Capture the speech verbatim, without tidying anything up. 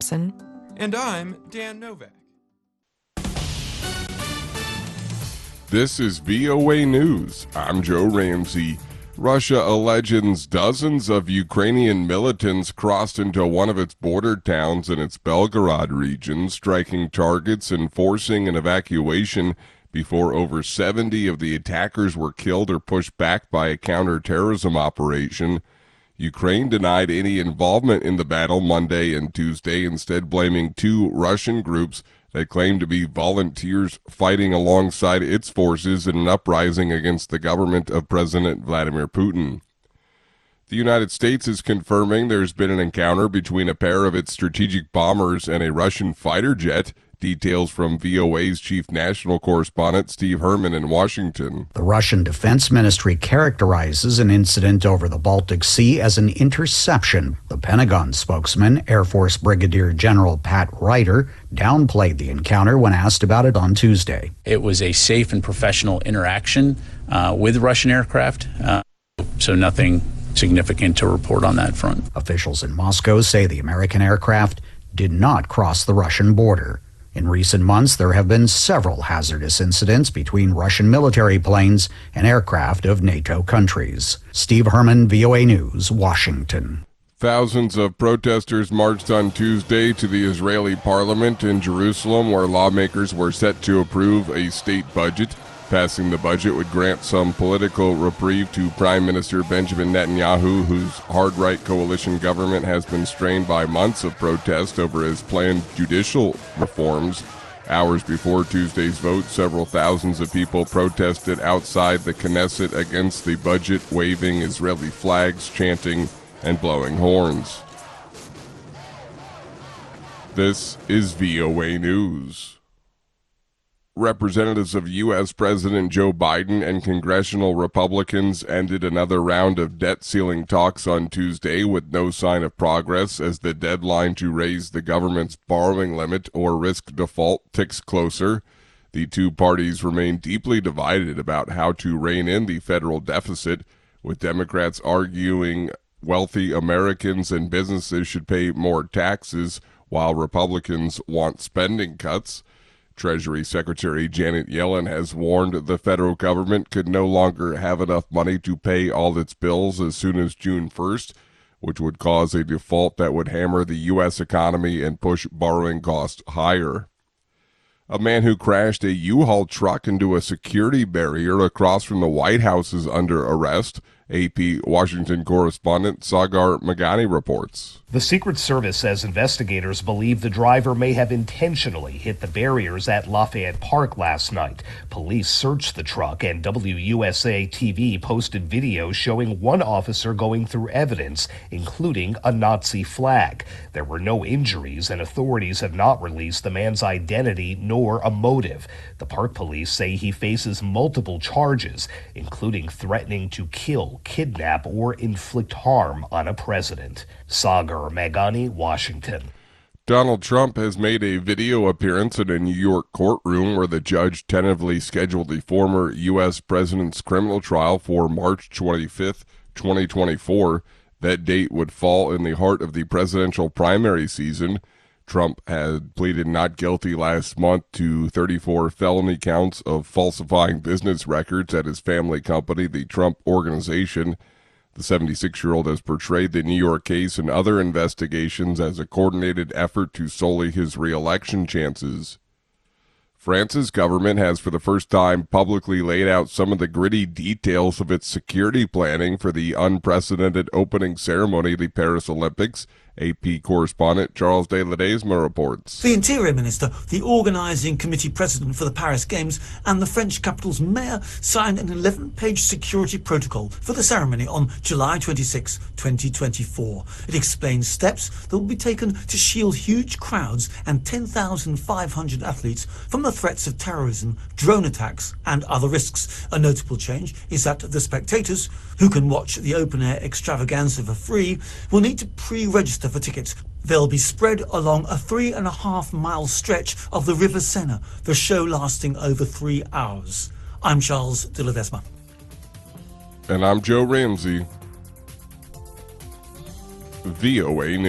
And I'm Dan Novak. This is V O A News. I'm Joe Ramsey. Russia alleges dozens of Ukrainian militants crossed into one of its border towns in its Belgorod region, striking targets and forcing an evacuation before over seventy of the attackers were killed or pushed back by a counterterrorism operation. Ukraine denied any involvement in the battle Monday and Tuesday, instead blaming two Russian groups that claim to be volunteers fighting alongside its forces in an uprising against the government of President Vladimir Putin. The United States is confirming there's been an encounter between a pair of its strategic bombers and a Russian fighter jet. Details from V O A's chief national correspondent Steve Herman in Washington. The Russian Defense Ministry characterizes an incident over the Baltic Sea as an interception. The Pentagon spokesman, Air Force Brigadier General Pat Ryder, downplayed the encounter when asked about it on Tuesday. It was a safe and professional interaction uh, with Russian aircraft, uh, so nothing significant to report on that front. Officials in Moscow say the American aircraft did not cross the Russian border. In recent months, there have been several hazardous incidents between Russian military planes and aircraft of NATO countries. Steve Herman, V O A News, Washington. Thousands of protesters marched on Tuesday to the Israeli parliament in Jerusalem, where lawmakers were set to approve a state budget. Passing the budget would grant some political reprieve to Prime Minister Benjamin Netanyahu, whose hard-right coalition government has been strained by months of protest over his planned judicial reforms. Hours before Tuesday's vote, several thousands of people protested outside the Knesset against the budget, waving Israeli flags, chanting, and blowing horns. This is V O A News. Representatives of U S President Joe Biden and congressional Republicans ended another round of debt ceiling talks on Tuesday with no sign of progress as the deadline to raise the government's borrowing limit or risk default ticks closer. The two parties remain deeply divided about how to rein in the federal deficit, with Democrats arguing wealthy Americans and businesses should pay more taxes, while Republicans want spending cuts. Treasury Secretary Janet Yellen has warned the federal government could no longer have enough money to pay all its bills as soon as June first, which would cause a default that would hammer the U S economy and push borrowing costs higher. A man who crashed a U-Haul truck into a security barrier across from the White House is under arrest. A P Washington correspondent Sagar Meghani reports. The Secret Service says investigators believe the driver may have intentionally hit the barriers at Lafayette Park last night. Police searched the truck, and W U S A T V posted video showing one officer going through evidence, including a Nazi flag. There were no injuries, and authorities have not released the man's identity nor a motive. The Park police say he faces multiple charges, including threatening to kill, kidnap, or inflict harm on a president. Sagar Meghani, Washington. Donald Trump has made a video appearance in a New York courtroom where the judge tentatively scheduled the former U S president's criminal trial for March twenty-fifth, twenty twenty-four. That date would fall in the heart of the presidential primary season. Trump had pleaded not guilty last month to thirty-four felony counts of falsifying business records at his family company, the Trump Organization. The seventy-six-year-old has portrayed the New York case and other investigations as a coordinated effort to sully his re-election chances. France's government has for the first time publicly laid out some of the gritty details of its security planning for the unprecedented opening ceremony of the Paris Olympics. A P correspondent Charles de Ledesma reports. The Interior Minister, the organising committee president for the Paris Games, and the French capital's mayor signed an eleven-page security protocol for the ceremony on July twenty-sixth, twenty twenty-four. It explains steps that will be taken to shield huge crowds and ten thousand five hundred athletes from the threats of terrorism, drone attacks, and other risks. A notable change is that the spectators, who can watch the open-air extravaganza for free, will need to pre-register for tickets. They'll be spread along a three and a half mile stretch of the River Sena, the show lasting over three hours. I'm Charles de Ledesma. And I'm Joe Ramsey. V O A News.